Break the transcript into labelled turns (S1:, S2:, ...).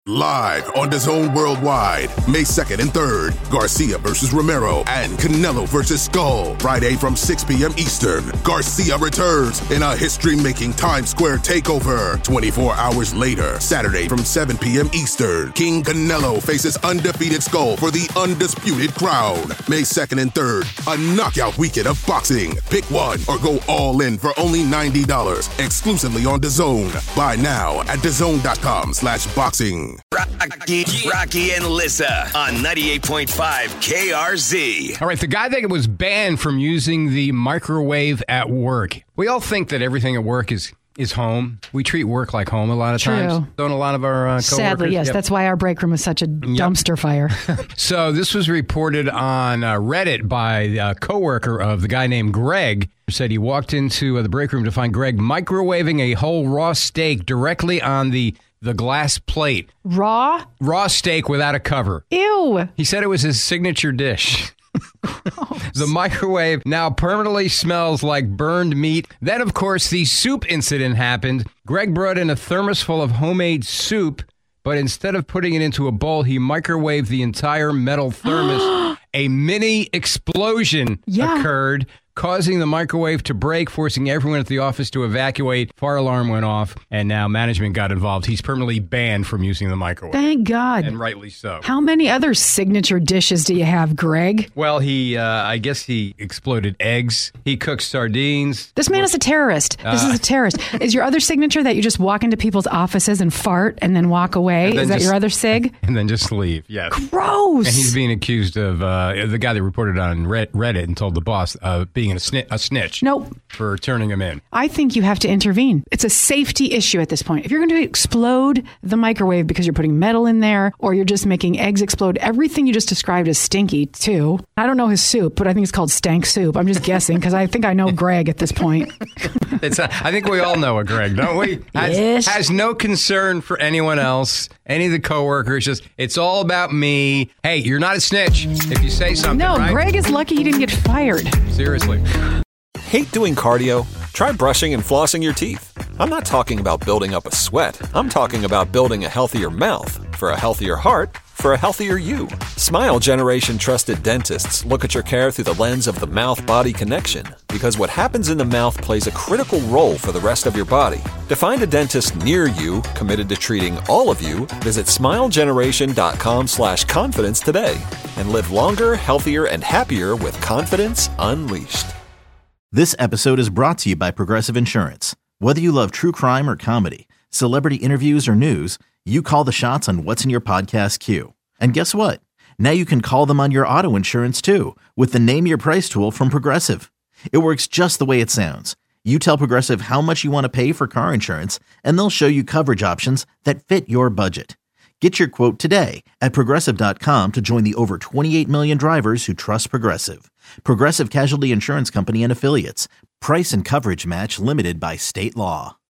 S1: Live on DAZN Worldwide, May 2nd and 3rd, Garcia versus Romero and Canelo versus Skull. Friday from 6 p.m. Eastern, Garcia returns in a history-making Times Square takeover. 24 hours later, Saturday from 7 p.m. Eastern, King Canelo faces undefeated Skull for the undisputed crown. May 2nd and 3rd, a knockout weekend of boxing. Pick one or go all in for only $90, exclusively on DAZN. Buy now at DAZN.com/boxing.
S2: Rocky and Lissa on 98.5 KRZ.
S3: All right, the guy that was banned from using the microwave at work. We all think that everything at work is home. We treat work like home a lot of times. Don't a lot of our coworkers?
S4: Sadly, yes.
S3: Yep.
S4: That's why our break room is such a dumpster fire.
S3: So this was reported on Reddit by a coworker of the guy named Greg. Said he walked into the break room to find Greg microwaving a whole raw steak directly on the glass plate.
S4: Raw
S3: steak without a cover.
S4: Ew.
S3: He said it was his signature dish. The microwave now permanently smells like burned meat. Then, of course, the soup incident happened. Greg brought in a thermos full of homemade soup, but instead of putting it into a bowl, he microwaved the entire metal thermos. A mini explosion occurred, causing the microwave to break, forcing everyone at the office to evacuate. Fire alarm went off, and now management got involved. He's permanently banned from using the microwave.
S4: Thank God.
S3: And rightly so.
S4: How many other signature dishes do you have, Greg?
S3: Well, I guess he exploded eggs. He cooked sardines.
S4: This man is a terrorist. This is a terrorist. Is your other signature that you just walk into people's offices and fart and then walk away? Is that your other sig?
S3: And then just leave, yes.
S4: Gross.
S3: And he's being accused of, the guy that reported on Reddit and told the boss, being a snitch.
S4: Nope.
S3: For turning him in.
S4: I think you have to intervene. It's a safety issue at this point. If you're going to explode the microwave because you're putting metal in there or you're just making eggs explode, everything you just described is stinky, too. I don't know his soup, but I think it's called stank soup. I'm just guessing because I think I know Greg at this point.
S3: I think we all know a Greg, don't we? Has no concern for anyone else, any of the coworkers. Just, it's all about me. Hey, you're not a snitch if you say something,
S4: No,
S3: right?
S4: Greg is lucky he didn't get fired.
S3: Seriously.
S5: Hate doing cardio? Try brushing and flossing your teeth. I'm not talking about building up a sweat. I'm talking about building a healthier mouth for a healthier heart for a healthier you. Smile Generation trusted dentists look at your care through the lens of the mouth-body connection because what happens in the mouth plays a critical role for the rest of your body. To find a dentist near you committed to treating all of you, visit smilegeneration.com/confidence today and live longer, healthier, and happier with confidence unleashed.
S6: This episode is brought to you by Progressive Insurance. Whether you love true crime or comedy, celebrity interviews or news, you call the shots on what's in your podcast queue. And guess what? Now you can call them on your auto insurance too with the Name Your Price tool from Progressive. It works just the way it sounds. You tell Progressive how much you want to pay for car insurance, and they'll show you coverage options that fit your budget. Get your quote today at Progressive.com to join the over 28 million drivers who trust Progressive. Progressive Casualty Insurance Company and Affiliates. Price and coverage match limited by state law.